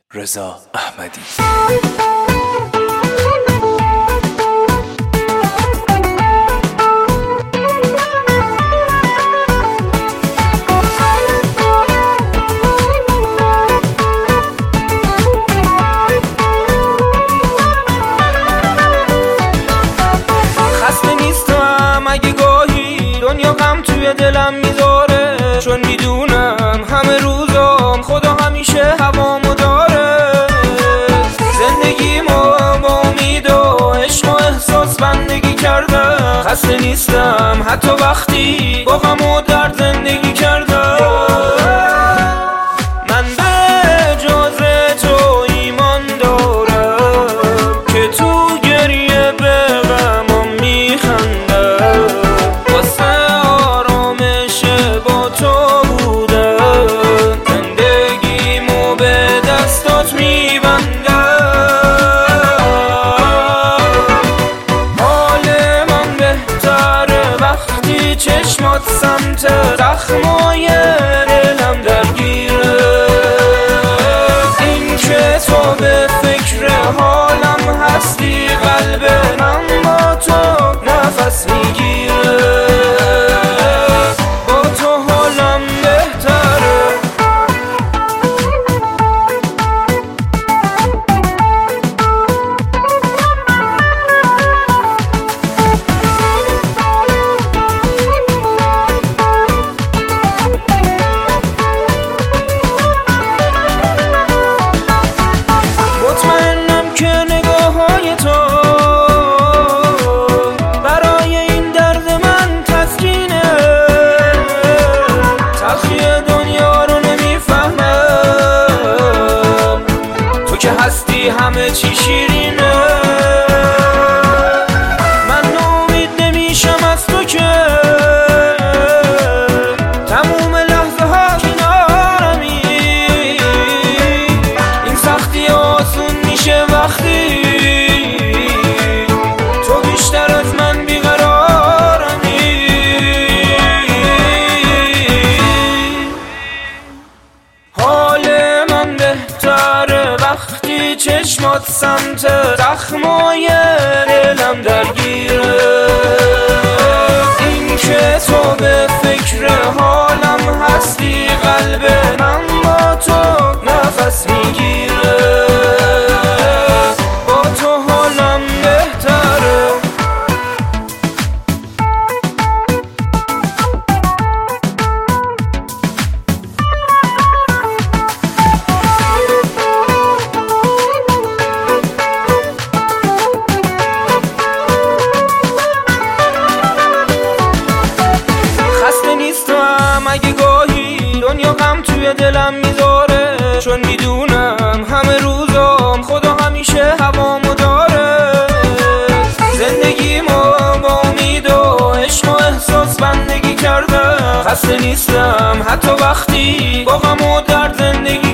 رضا احمدی. خسته نیستم اگه گاهی دنیا غم توی دلم میذاره، چون میدونم همه روزام خدا همیشه هوامو داره. زندگیمو با امید و عشق و احساس بندگی کردم. خسته نیستم حتی وقتی با غم و درد زندگی کردم. من به جز تو ایمان دارم که تو گریه به غمم میخندم. واسه آرامش با تو بودم، زندگیمو به دستات میبندم. حال من بهتره وقتی چشمات سمت زخمای دلم درگیره. این که تو به فکر حالم هستی، قلب من با تو نفس میگیره. با تو حالم بهتره. مطمئنم که نگاه های تو برای این درد من تسکینه. تلخی دنیا رو نمیفهمم، تو که هستی همه چی شیرینه. من ناامید نمیشم از تو که تموم لحظه ها کنارمی. این سختی آسون میشه وقتی تو بیشتر از من بیقرارمی. حال من بهتره وقتی چشمات سمت زخمای دلم درگیره. این که تو به فکر حالم هستی، قلب من با تو نفس میگیره. با تو حالم بهتره. خسته نیستم اگه گاهی دنیا غم توی دلم میذاره، چون میدونم همه روزام خدا همیشه هوامو داره. زندگیمو با امید و عشق و احساس بندگی کردم. خسته نیستم حتی وقتی با غم و درد زندگی